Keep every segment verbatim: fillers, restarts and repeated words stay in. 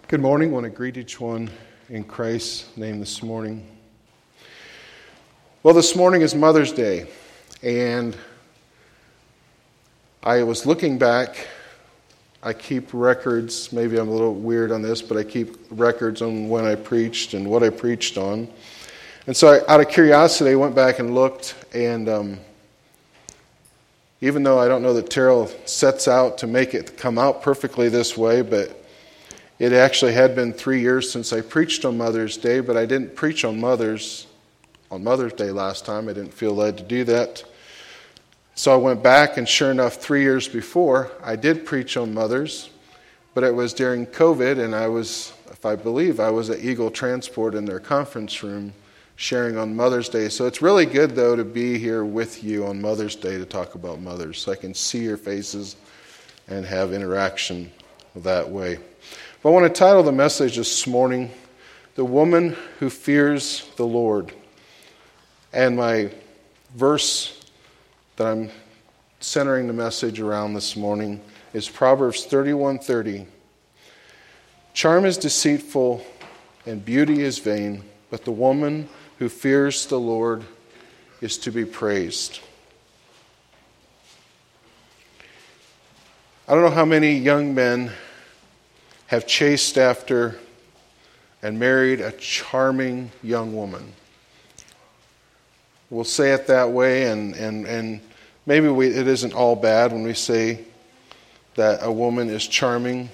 Good morning. I want to greet each one in Christ's name this morning. Well, this morning is Mother's Day, and I was looking back. I keep records. Maybe I'm a little weird on this, but I keep records on when I preached and what I preached on. And so I, out of curiosity, I went back and looked, and um, even though I don't know that Terrell sets out to make it come out perfectly this way, but it actually had been three years since I preached on Mother's Day, but I didn't preach on Mother's on Mother's Day last time. I didn't feel led to do that. So I went back, and sure enough, three years before, I did preach on Mothers, but it was during COVID, and I was, if I believe, I was at Eagle Transport in their conference room sharing on Mother's Day. So it's really good, though, to be here with you on Mother's Day to talk about mothers, so I can see your faces and have interaction that way. But I want to title the message this morning, The Woman Who Fears the Lord. And my verse that I'm centering the message around this morning is Proverbs thirty-one thirty. Charm is deceitful and beauty is vain, but the woman who fears the Lord is to be praised. I don't know how many young men have chased after and married a charming young woman. We'll say it that way, and, and, and maybe we, it isn't all bad when we say that a woman is charming.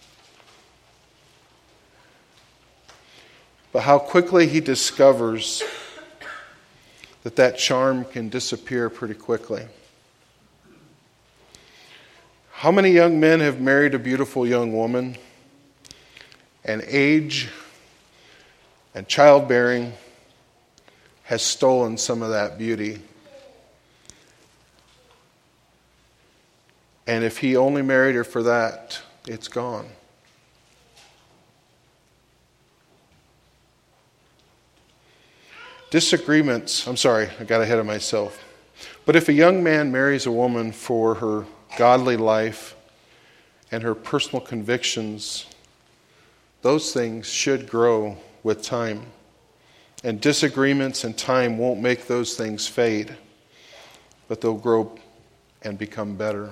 But how quickly he discovers that that charm can disappear pretty quickly. How many young men have married a beautiful young woman, and age and childbearing has stolen some of that beauty? And if he only married her for that, it's gone. Disagreements, I'm sorry, I got ahead of myself. But if a young man marries a woman for her godly life and her personal convictions, those things should grow with time. And disagreements and time won't make those things fade, but they'll grow and become better.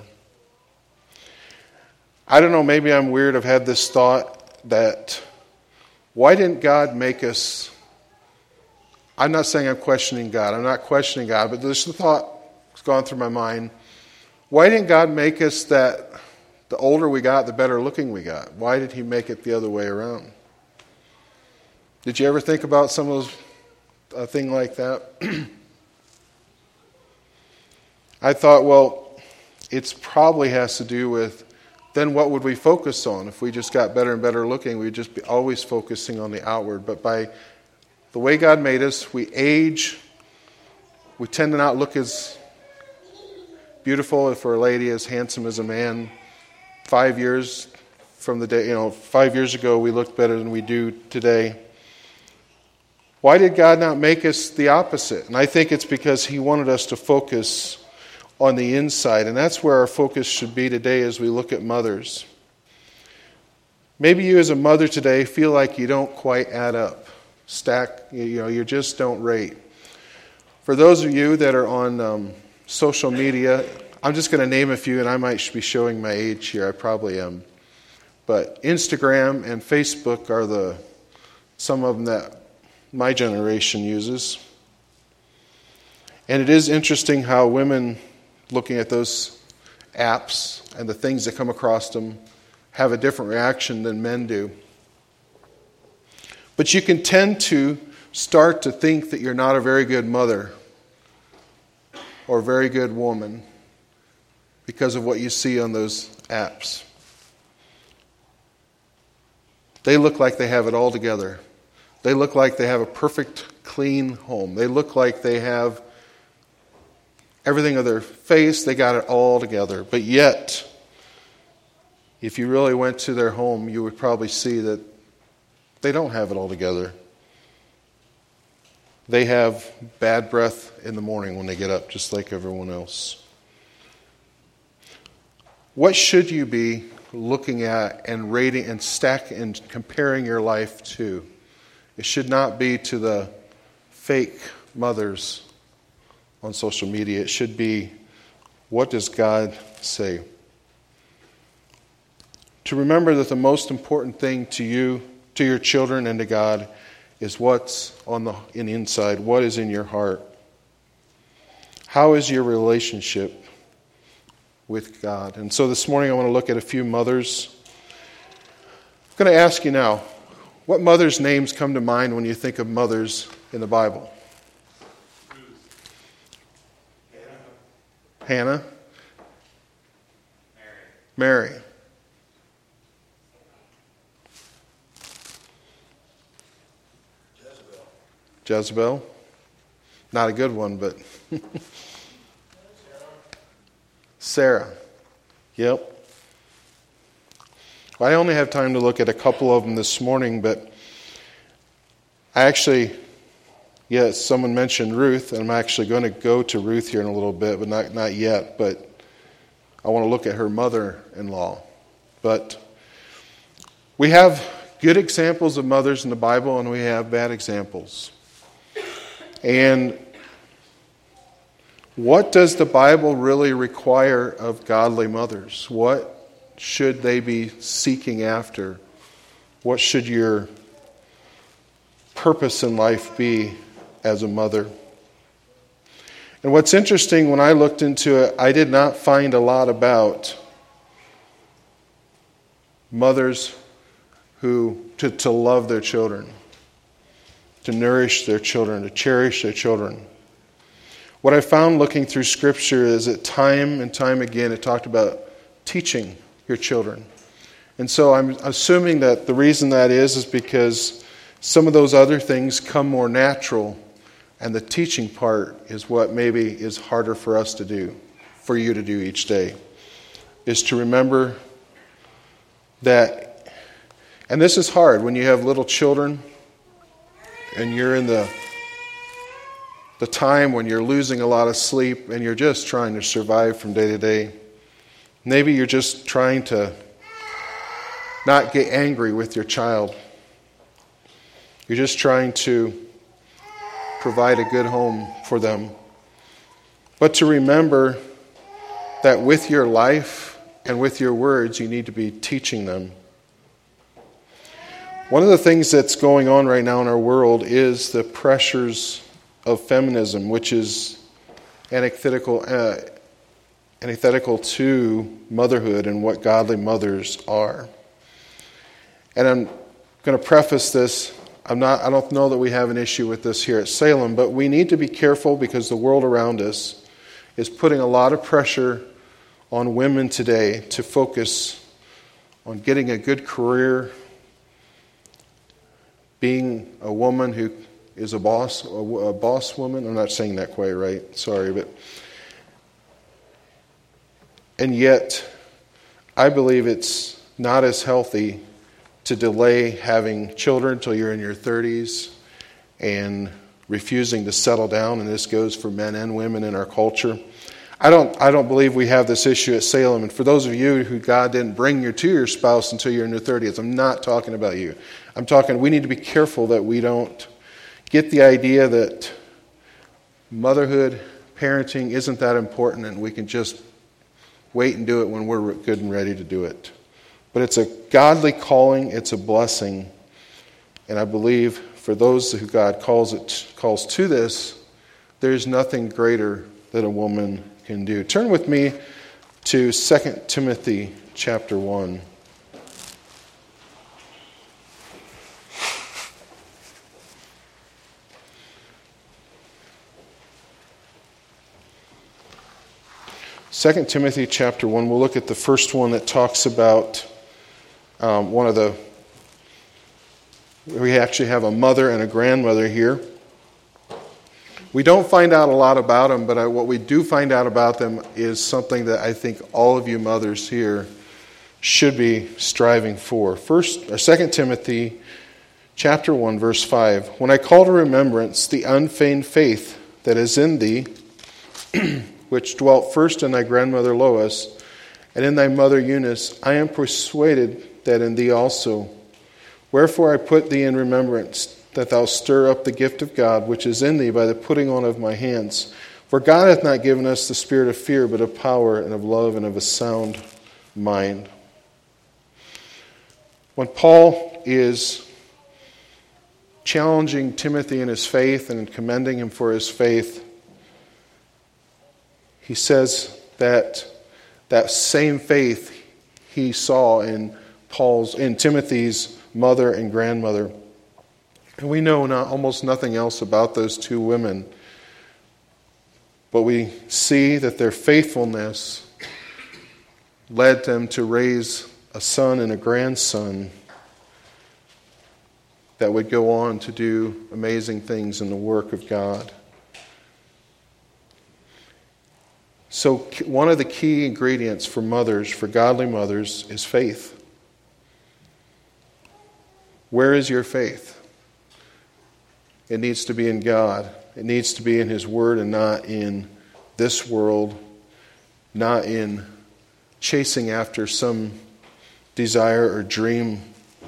I don't know, maybe I'm weird. I've had this thought that why didn't God make us... I'm not saying I'm questioning God. I'm not questioning God, but this thought has gone through my mind. Why didn't God make us that the older we got, the better looking we got? Why did he make it the other way around? Did you ever think about some of those, a thing like that? I thought, well, it probably has to do with, then what would we focus on? If we just got better and better looking, we'd just be always focusing on the outward. But by the way God made us, we age, we tend to not look as beautiful if we're a lady, as handsome as a man. Five years from the day, you know, five years ago we looked better than we do today. Why did God not make us the opposite? And I think it's because he wanted us to focus on the inside. And that's where our focus should be today as we look at mothers. Maybe you as a mother today feel like you don't quite add up. Stack, you know, you just don't rate. For those of you that are on um, social media, I'm just going to name a few, and I might be showing my age here. I probably am. But Instagram and Facebook are the some of them that my generation uses. And it is interesting how women, looking at those apps and the things that come across them, have a different reaction than men do. But you can tend to start to think that you're not a very good mother or a very good woman because of what you see on those apps. They look like they have it all together. They look like they have a perfect, clean home. They look like they have everything on their face. They got it all together. But yet, if you really went to their home, you would probably see that they don't have it all together. They have bad breath in the morning when they get up, just like everyone else. What should you be looking at and rating and stack and comparing your life to. It should not be to the fake mothers on social media. It should be, what does God say? To remember that the most important thing to you, to your children, and to God is what's on the in the inside, what is in your heart. How is your relationship with God? And so this morning I want to look at a few mothers. I'm going to ask you now, what mothers' names come to mind when you think of mothers in the Bible? Hannah. Mary. Mary. Jezebel. Jezebel. Not a good one, but Sarah. Yep. Well, I only have time to look at a couple of them this morning, but I actually, yes, someone mentioned Ruth, and I'm actually going to go to Ruth here in a little bit, but not, not yet. But I want to look at her mother-in-law. But we have good examples of mothers in the Bible, and we have bad examples. And what does the Bible really require of godly mothers? What should they be seeking after? What should your purpose in life be as a mother? And what's interesting, when I looked into it, I did not find a lot about mothers who to, to love their children, to nourish their children, to cherish their children. What I found looking through Scripture is that time and time again it talked about teaching your children. And so I'm assuming that the reason that is is because some of those other things come more natural, and the teaching part is what maybe is harder for us to do, for you to do each day, is to remember that, and this is hard when you have little children and you're in the the time when you're losing a lot of sleep and you're just trying to survive from day to day. Maybe you're just trying to not get angry with your child. You're just trying to provide a good home for them. But to remember that with your life and with your words, you need to be teaching them. One of the things that's going on right now in our world is the pressures of feminism, which is antithetical, uh, antithetical to motherhood and what godly mothers are. And I'm going to preface this. I'm not. I don't know that we have an issue with this here at Salem, but we need to be careful because the world around us is putting a lot of pressure on women today to focus on getting a good career, being a woman who is a boss, a boss woman. I'm not saying that quite right. Sorry, but and yet I believe it's not as healthy to delay having children until you're in your thirties and refusing to settle down, and this goes for men and women in our culture. I don't I don't believe we have this issue at Salem. And for those of you who God didn't bring you to your spouse until you're in your thirties, I'm not talking about you. I'm talking we need to be careful that we don't get the idea that motherhood, parenting isn't that important and we can just wait and do it when we're good and ready to do it. But it's a godly calling, it's a blessing. And I believe for those who God calls it calls to this, there's nothing greater that a woman can do. Turn with me to Second Timothy chapter one. Second Timothy chapter one, we'll look at the first one that talks about um, one of the, we actually have a mother and a grandmother here. We don't find out a lot about them, but I, what we do find out about them is something that I think all of you mothers here should be striving for. First, or Second Timothy chapter one, verse five. When I call to remembrance the unfeigned faith that is in thee, which dwelt first in thy grandmother Lois, and in thy mother Eunice, I am persuaded that in thee also. Wherefore I put thee in remembrance, that thou stir up the gift of God, which is in thee by the putting on of my hands. For God hath not given us the spirit of fear, but of power and of love and of a sound mind. When Paul is challenging Timothy in his faith and commending him for his faith, he says that that same faith he saw in Paul's, in Timothy's mother and grandmother. And we know not, almost nothing else about those two women, but we see that their faithfulness led them to raise a son and a grandson that would go on to do amazing things in the work of God. So one of the key ingredients for mothers, for godly mothers, is faith. Where is your faith? It needs to be in God. It needs to be in His Word and not in this world, not in chasing after some desire or dream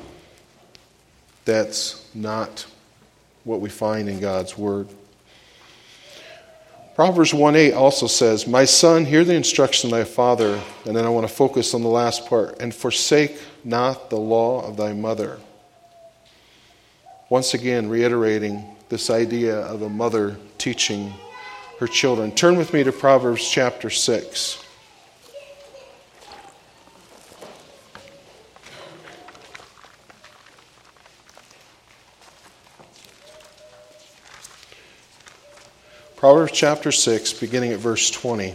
that's not what we find in God's Word. Proverbs one eight also says, My son, hear the instruction of thy father. And then I want to focus on the last part. And forsake not the law of thy mother. Once again, reiterating this idea of a mother teaching her children. Turn with me to Proverbs chapter six. Proverbs chapter six, beginning at verse twenty.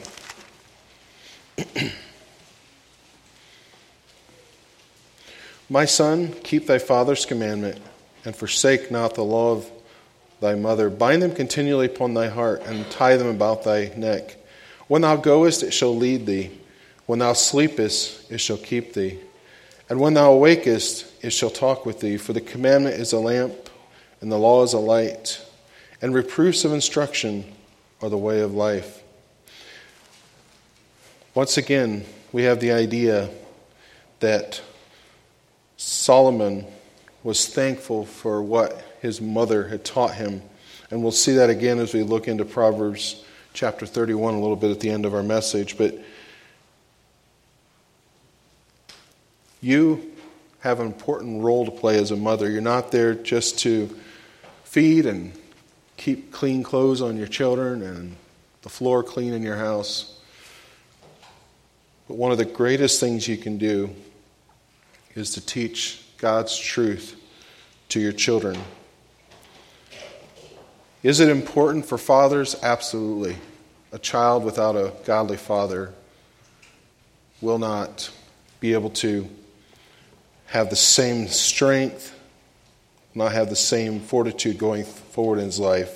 My son, keep thy father's commandment, and forsake not the law of thy mother. Bind them continually upon thy heart, and tie them about thy neck. When thou goest, it shall lead thee. When thou sleepest, it shall keep thee. And when thou awakest, it shall talk with thee. For the commandment is a lamp, and the law is a light. And reproofs of instruction are the way of life. Once again, we have the idea that Solomon was thankful for what his mother had taught him. And we'll see that again as we look into Proverbs chapter thirty-one a little bit at the end of our message. But you have an important role to play as a mother. You're not there just to feed and keep clean clothes on your children and the floor clean in your house. But one of the greatest things you can do is to teach God's truth to your children. Is it important for fathers? Absolutely. A child without a godly father will not be able to have the same strength, not have the same fortitude going forward in his life.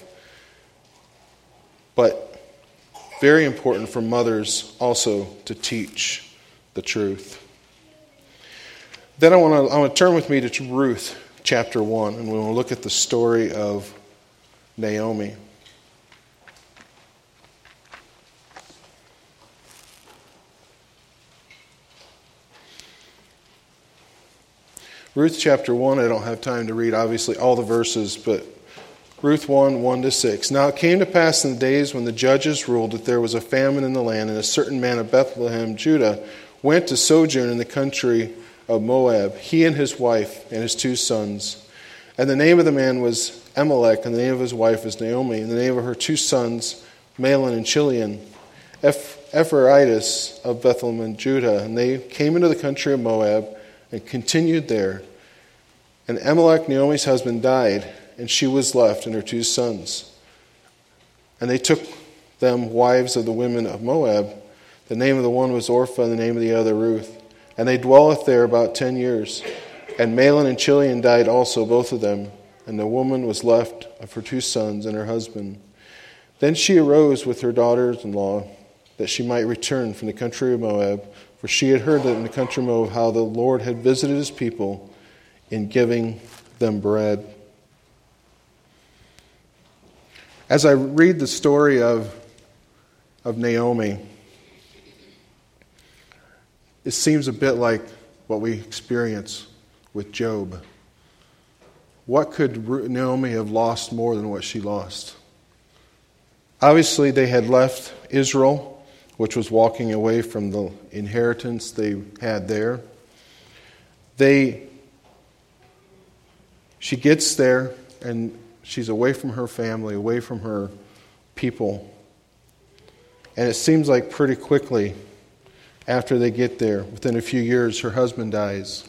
But very important for mothers also to teach the truth. Then I want to I want to turn with me to Ruth chapter one, and we will look at the story of Naomi. Ruth chapter one, I don't have time to read, obviously, all the verses, but Ruth one, one to six. Now it came to pass in the days when the judges ruled that there was a famine in the land, and a certain man of Bethlehem, Judah, went to sojourn in the country of Moab, he and his wife and his two sons. And the name of the man was Amalek, and the name of his wife was Naomi, and the name of her two sons, Mahlon and Chilion, Ephraimites of Bethlehem and Judah. And they came into the country of Moab and continued there. And Amalek, Naomi's husband, died, and she was left and her two sons. And they took them wives of the women of Moab. The name of the one was Orpah, and the name of the other Ruth. And they dwelleth there about ten years. And Mahlon and Chilion died also, both of them. And the woman was left of her two sons and her husband. Then she arose with her daughters-in-law, that she might return from the country of Moab. For she had heard that in the country of Moab how the Lord had visited his people in giving them bread. As I read the story of, of Naomi, it seems a bit like what we experience with Job. What could Naomi have lost more than what she lost? Obviously, they had left Israel, which was walking away from the inheritance they had there. They, she gets there, and she's away from her family, away from her people. And it seems like pretty quickly after they get there, within a few years, her husband dies.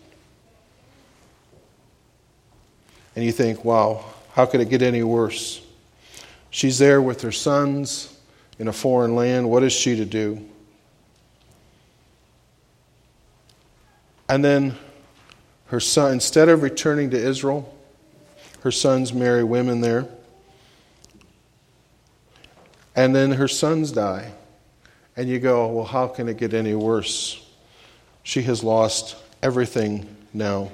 And you think, wow, how could it get any worse? She's there with her sons in a foreign land. What is she to do? And then her son, instead of returning to Israel, her sons marry women there. And then her sons die. And you go, well, how can it get any worse? She has lost everything now.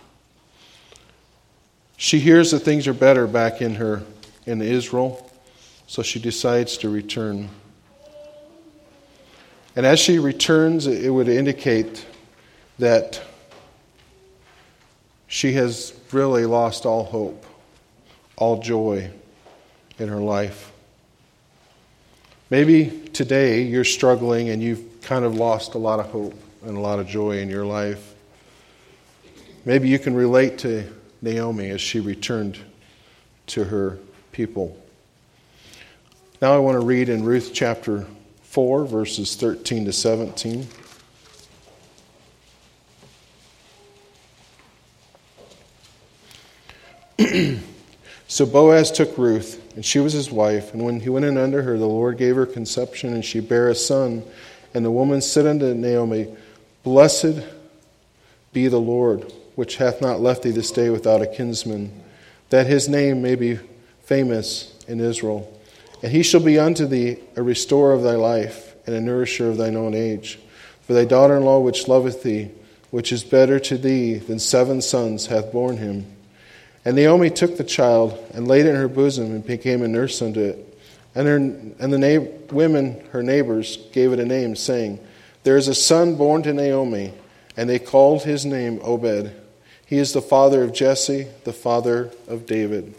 She hears that things are better back in her in Israel, so she decides to return. And as she returns, it would indicate that she has really lost all hope, all joy in her life. Maybe today you're struggling and you've kind of lost a lot of hope and a lot of joy in your life. Maybe you can relate to Naomi as she returned to her people. Now I want to read in Ruth chapter four, verses thirteen to seventeen. So Boaz took Ruth, and she was his wife, and when he went in under her, the Lord gave her conception, and she bare a son. And the woman said unto Naomi, Blessed be the Lord, which hath not left thee this day without a kinsman, that his name may be famous in Israel. And he shall be unto thee a restorer of thy life, and a nourisher of thine own age. For thy daughter-in-law which loveth thee, which is better to thee than seven sons, hath borne him. And Naomi took the child, and laid it in her bosom, and became a nurse unto it. And her and the na- women, her neighbors, gave it a name, saying, There is a son born to Naomi, and they called his name Obed. He is the father of Jesse, the father of David.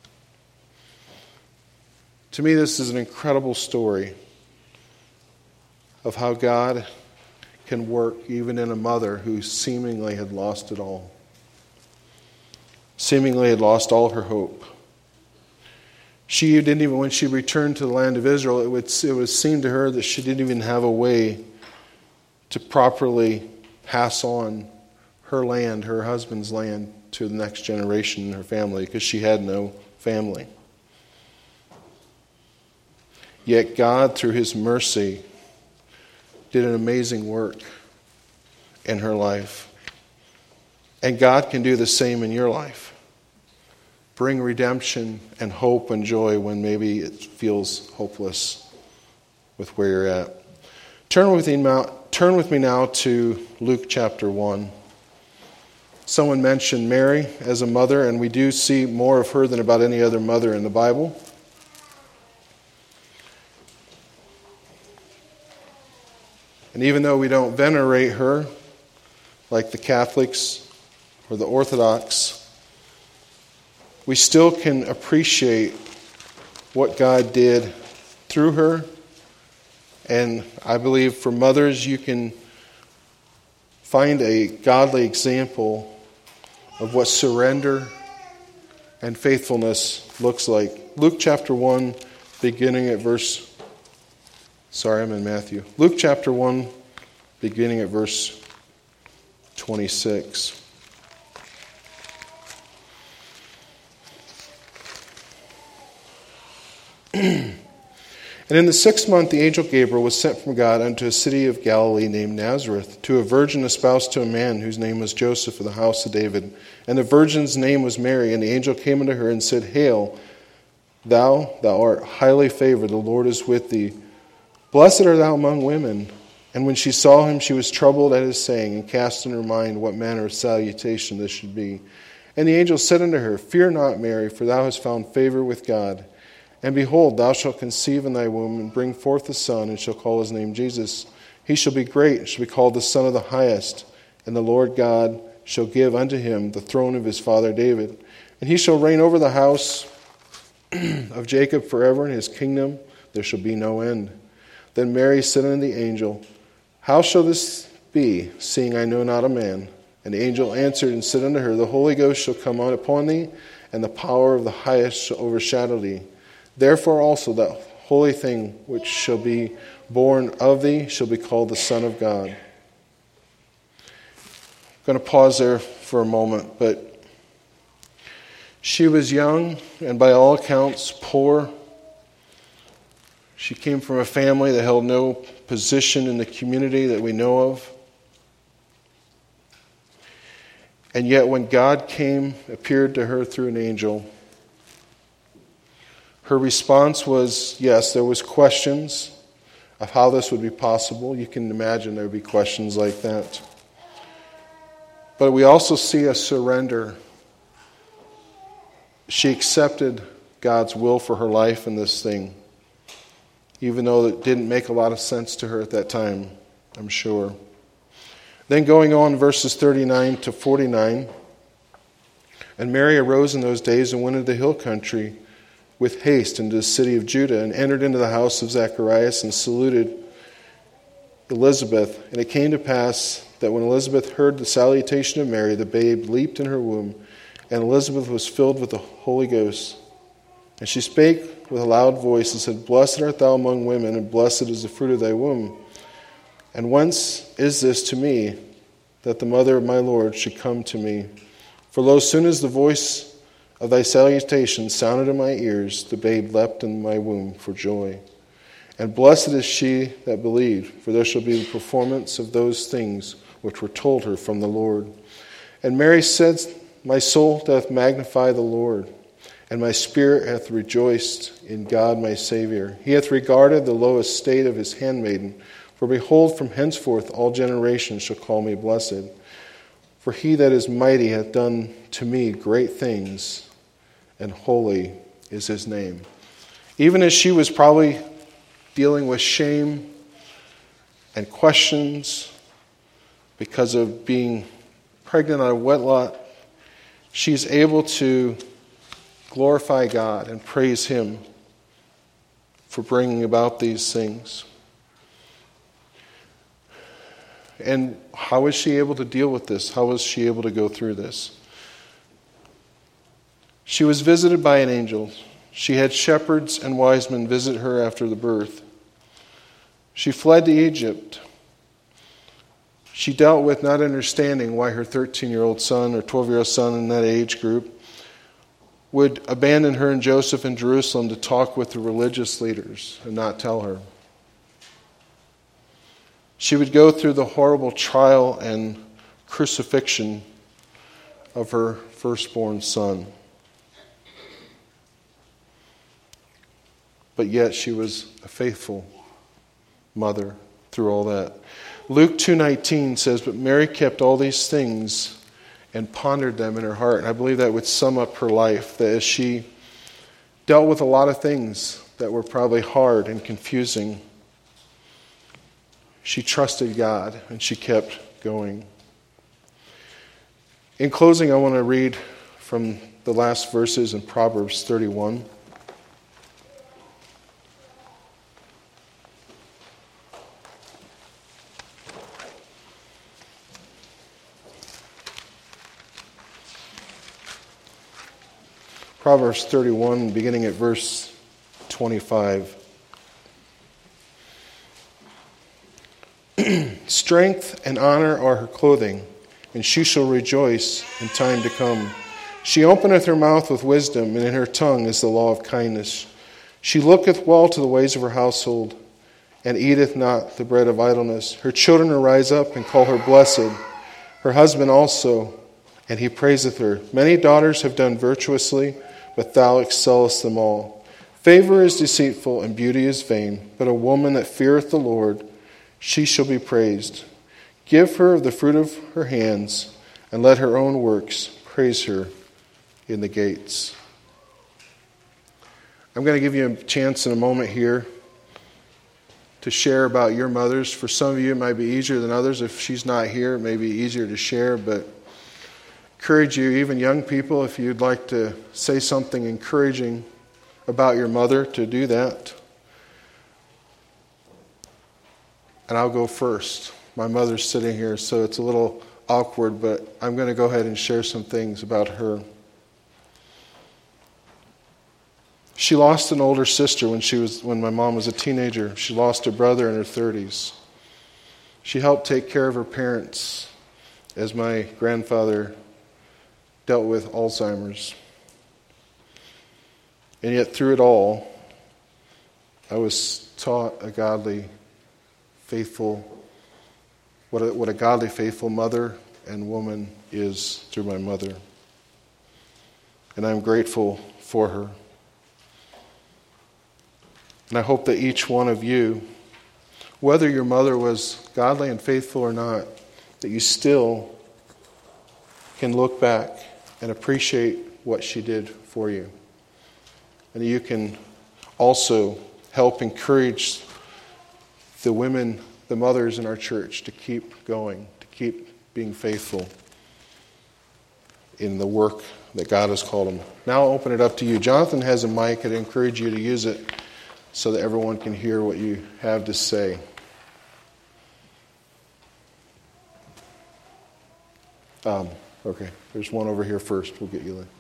To me, this is an incredible story of how God can work even in a mother who seemingly had lost it all. Seemingly had lost all her hope. She didn't even, when she returned to the land of Israel, it would, it would seem to her that she didn't even have a way to properly pass on her land, her husband's land, to the next generation in her family, because she had no family. Yet God, through his mercy, did an amazing work in her life. And God can do the same in your life. Bring redemption and hope and joy when maybe it feels hopeless with where you're at. Turn with me now, turn with me now to Luke chapter one. Someone mentioned Mary as a mother, and we do see more of her than about any other mother in the Bible. And even though we don't venerate her like the Catholics or the Orthodox, we still can appreciate what God did through her. And I believe for mothers, you can find a godly example of what surrender and faithfulness looks like. Luke chapter one, beginning at verse... Sorry, I'm in Matthew. Luke chapter one, beginning at verse twenty-six. And in the sixth month the angel Gabriel was sent from God unto a city of Galilee named Nazareth, to a virgin espoused to a man whose name was Joseph, of the house of David. And the virgin's name was Mary. And the angel came unto her and said, Hail, thou, thou art highly favored, the Lord is with thee. Blessed art thou among women. And when she saw him, she was troubled at his saying, and cast in her mind what manner of salutation this should be. And the angel said unto her, Fear not, Mary, for thou hast found favor with God. And behold, thou shalt conceive in thy womb, and bring forth a son, and shall call his name Jesus. He shall be great, and shall be called the Son of the Highest, and the Lord God shall give unto him the throne of his father David. And he shall reign over the house of Jacob forever, and his kingdom there shall be no end. Then Mary said unto the angel, How shall this be, seeing I know not a man? And the angel answered and said unto her, The Holy Ghost shall come out upon thee, and the power of the Highest shall overshadow thee. Therefore also that holy thing which shall be born of thee shall be called the Son of God. I'm going to pause there for a moment, but she was young and by all accounts poor. She came from a family that held no position in the community that we know of. And yet when God came, appeared to her through an angel, her response was, yes, there was questions of how this would be possible. You can imagine there would be questions like that. But we also see a surrender. She accepted God's will for her life in this thing, even though it didn't make a lot of sense to her at that time, I'm sure. Then going on, verses thirty-nine to forty-nine, And Mary arose in those days and went into the hill country with haste into the city of Judah, and entered into the house of Zacharias, and saluted Elizabeth. And it came to pass that when Elizabeth heard the salutation of Mary, the babe leaped in her womb, and Elizabeth was filled with the Holy Ghost. And she spake with a loud voice, and said, Blessed art thou among women, and blessed is the fruit of thy womb. And whence is this to me, that the mother of my Lord should come to me? For lo, soon as the voice of thy salutation sounded in my ears, the babe leapt in my womb for joy. And blessed is she that believed, for there shall be the performance of those things which were told her from the Lord. And Mary said, My soul doth magnify the Lord, and my spirit hath rejoiced in God my Saviour. He hath regarded the low estate of his handmaiden. For behold, from henceforth all generations shall call me blessed. For he that is mighty hath done to me great things, and holy is his name. Even as she was probably dealing with shame and questions because of being pregnant out of wedlock, she's able to glorify God and praise him for bringing about these things. And how is she able to deal with this? How is she able to go through this? She was visited by an angel. She had shepherds and wise men visit her after the birth. She fled to Egypt. She dealt with not understanding why her thirteen-year-old son or twelve-year-old son in that age group would abandon her and Joseph in Jerusalem to talk with the religious leaders and not tell her. She would go through the horrible trial and crucifixion of her firstborn son. But yet she was a faithful mother through all that. Luke two nineteen says, But Mary kept all these things and pondered them in her heart. And I believe that would sum up her life, that as she dealt with a lot of things that were probably hard and confusing, she trusted God and she kept going. In closing, I want to read from the last verses in Proverbs thirty-one. Proverbs thirty-one, beginning at verse twenty-five. Strength and honor are her clothing, and she shall rejoice in time to come. She openeth her mouth with wisdom, and in her tongue is the law of kindness. She looketh well to the ways of her household, and eateth not the bread of idleness. Her children arise up and call her blessed, her husband also, and he praiseth her. Many daughters have done virtuously, but thou excellest them all. Favor is deceitful, and beauty is vain, but a woman that feareth the Lord, she shall be praised. Give her of the fruit of her hands, and let her own works praise her in the gates. I'm going to give you a chance in a moment here to share about your mothers. For some of you, it might be easier than others. If she's not here, it may be easier to share, but encourage you, even young people, if you'd like to say something encouraging about your mother, to do that. And I'll go first. My mother's sitting here, so it's a little awkward, but I'm going to go ahead and share some things about her. She lost an older sister when she was when my mom was a teenager. She lost a brother in her thirties. She helped take care of her parents as my grandfather dealt with Alzheimer's. And yet through it all, I was taught a godly, faithful, what a, what a godly, faithful mother and woman is through my mother. And I'm grateful for her. And I hope that each one of you, whether your mother was godly and faithful or not, that you still can look back and appreciate what she did for you. And you can also help encourage the women, the mothers in our church to keep going, to keep being faithful in the work that God has called them. Now I'll open it up to you. Jonathan has a mic. I'd encourage you to use it so that everyone can hear what you have to say. Um, okay, there's one over here first. We'll get you there.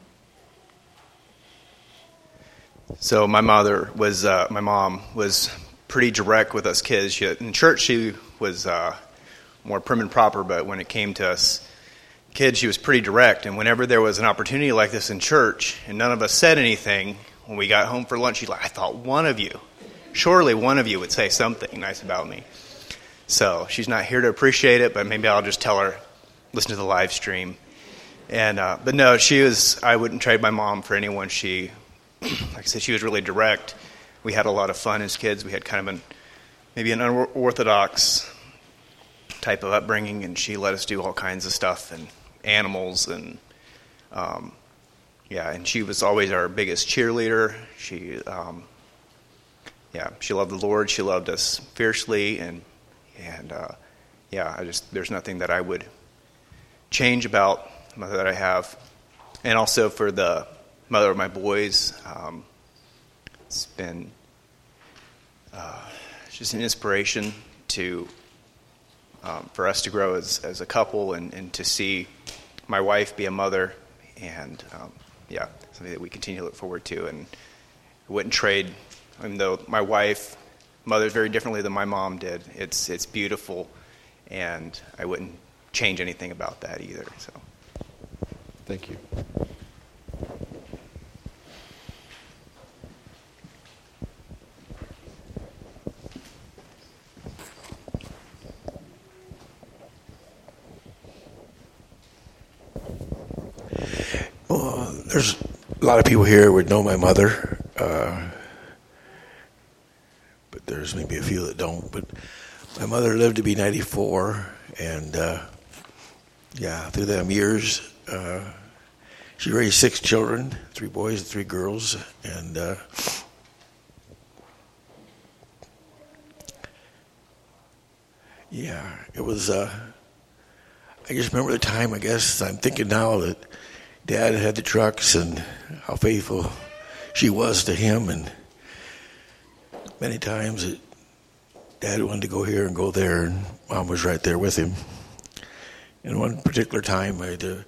So my mother was, uh, my mom was pretty direct with us kids. She, in church, she was uh, more prim and proper, but when it came to us kids, she was pretty direct. And whenever there was an opportunity like this in church, and none of us said anything, when we got home for lunch, she's like, I thought one of you, surely one of you would say something nice about me. So she's not here to appreciate it, but maybe I'll just tell her, listen to the live stream. And uh, but no, she was, I wouldn't trade my mom for anyone. She, like I said, she was really direct. We had a lot of fun as kids. We had kind of an, maybe an unorthodox type of upbringing, and she let us do all kinds of stuff and animals and um, yeah, and she was always our biggest cheerleader. She, um, yeah, she loved the Lord. She loved us fiercely, and and uh, yeah, I just there's nothing that I would change about the mother that I have, and also for the mother of my boys. Um, it's been uh, just an inspiration to um, for us to grow as as a couple, and, and to see my wife be a mother, and um, yeah, something that we continue to look forward to, and I wouldn't trade. Even though my wife mothers very differently than my mom did, it's it's beautiful, and I wouldn't change anything about that either. So, thank you. Well, there's a lot of people here who would know my mother, uh, but there's maybe a few that don't. But my mother lived to be ninety-four, and uh, yeah, through them years, uh, she raised six children, three boys and three girls, and uh, yeah, it was. Uh, I just remember the time. I guess I'm thinking now that Dad had the trucks and how faithful she was to him, and many times it, Dad wanted to go here and go there, and Mom was right there with him. And one particular time, I had to,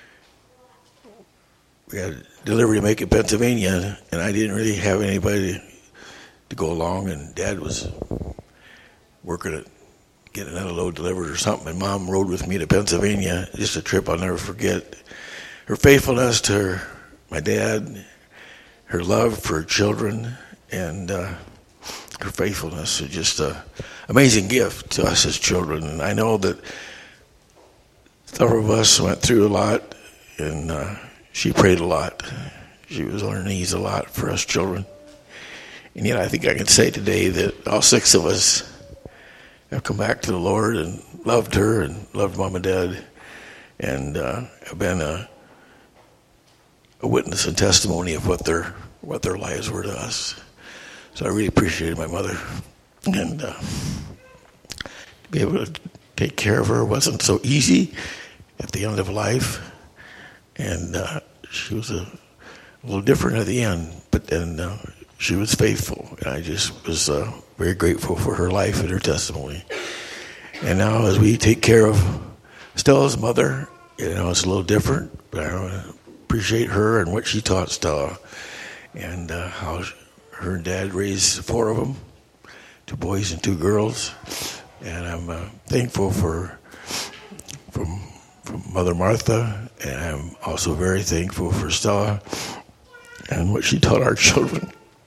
we had a delivery to make in Pennsylvania, and I didn't really have anybody to, to go along, and Dad was working at getting another load delivered or something, and Mom rode with me to Pennsylvania, just a trip I'll never forget. Her faithfulness to her, my dad, her love for her children, and uh, her faithfulness is just an amazing gift to us as children. And I know that some of us went through a lot, and uh, she prayed a lot. She was on her knees a lot for us children. And yet I think I can say today that all six of us have come back to the Lord and loved her and loved Mom and Dad, and uh, have been a a witness and testimony of what their what their lives were to us. So I really appreciated my mother. And uh, to be able to take care of her wasn't so easy at the end of life. And uh, she was a, a little different at the end, but then uh, she was faithful. And I just was uh, very grateful for her life and her testimony. And now as we take care of Stella's mother, you know, it's a little different, but I appreciate her and what she taught Stella, and uh, how her dad raised four of them, two boys and two girls. And I'm uh, thankful for from from Mother Martha, and I'm also very thankful for Stella and what she taught our children.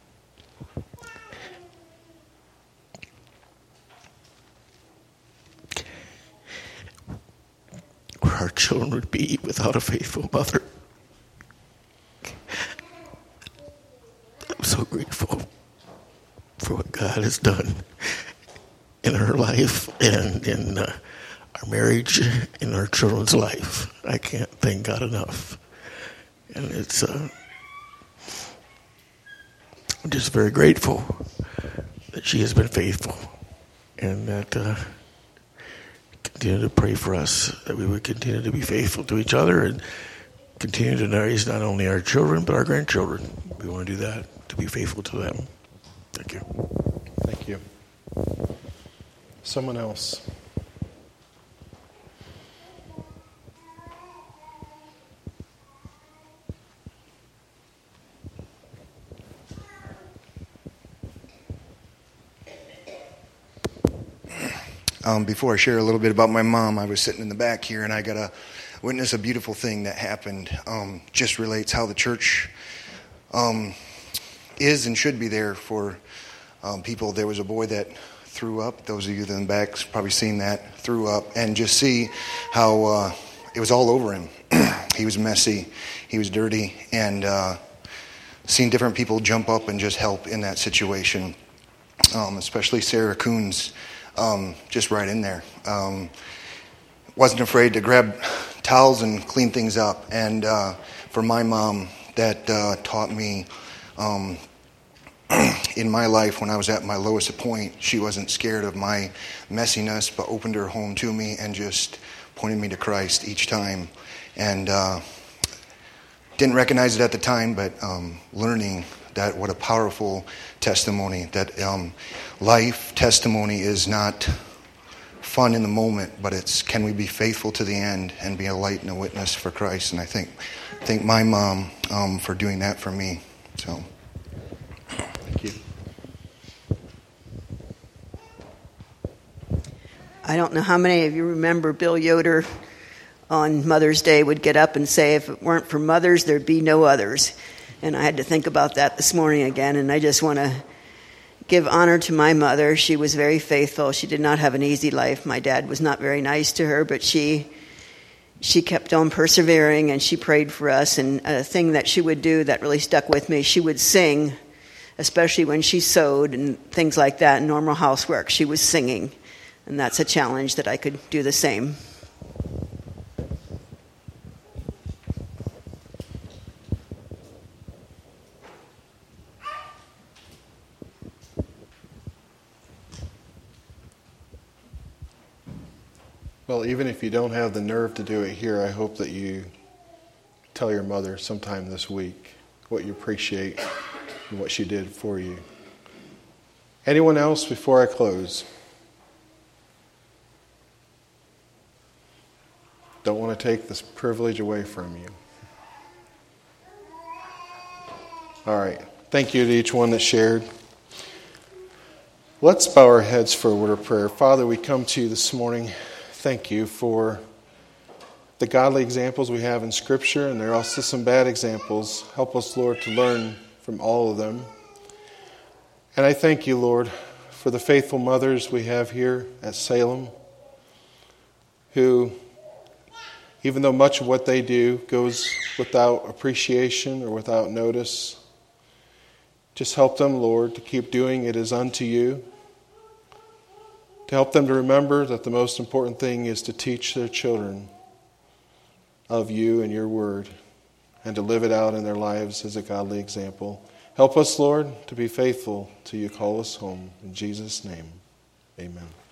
Where our children would be without a faithful mother. I'm so grateful for what God has done in her life and in uh, our marriage, in our children's life. I can't thank God enough. And it's, uh, I'm just very grateful that she has been faithful, and that uh, continue to pray for us, that we would continue to be faithful to each other and continue to raise not only our children, but our grandchildren. We want to do that, to be faithful to them. Thank you. Thank you. Someone else. Um, before I share a little bit about my mom, I was sitting in the back here, and I got to witness a beautiful thing that happened. Um, just relates how the church um, is and should be there for um, people. There was a boy that threw up. Those of you in the back probably seen that, threw up, and just see how uh, it was all over him. He was messy, he was dirty, and uh, seeing different people jump up and just help in that situation, um, especially Sarah Coons. Um, just right in there. Um, wasn't afraid to grab towels and clean things up. And uh, for my mom, that uh, taught me um, in my life when I was at my lowest point, she wasn't scared of my messiness, but opened her home to me and just pointed me to Christ each time. And uh, didn't recognize it at the time, but um, learning that what a powerful testimony, that um, life testimony is not fun in the moment, but it's can we be faithful to the end and be a light and a witness for Christ. And I think thank my mom um, for doing that for me. So thank you. I don't know how many of you remember Bill Yoder on Mother's Day would get up and say, if it weren't for mothers, there'd be no others. And I had to think about that this morning again, and I just want to give honor to my mother. She was very faithful. She did not have an easy life. My dad was not very nice to her, but she she kept on persevering, and she prayed for us. And a thing that she would do that really stuck with me, she would sing, especially when she sewed and things like that, normal housework. She was singing, and that's a challenge that I could do the same. Well, even if you don't have the nerve to do it here, I hope that you tell your mother sometime this week what you appreciate and what she did for you. Anyone else before I close? Don't want to take this privilege away from you. All right. Thank you to each one that shared. Let's bow our heads for a word of prayer. Father, we come to you this morning. Thank you for the godly examples we have in Scripture, and there are also some bad examples. Help us, Lord, to learn from all of them. And I thank you, Lord, for the faithful mothers we have here at Salem, who, even though much of what they do goes without appreciation or without notice, just help them, Lord, to keep doing it as unto you. To help them to remember that the most important thing is to teach their children of you and your word, and to live it out in their lives as a godly example. Help us, Lord, to be faithful till you call us home. In Jesus' name, amen.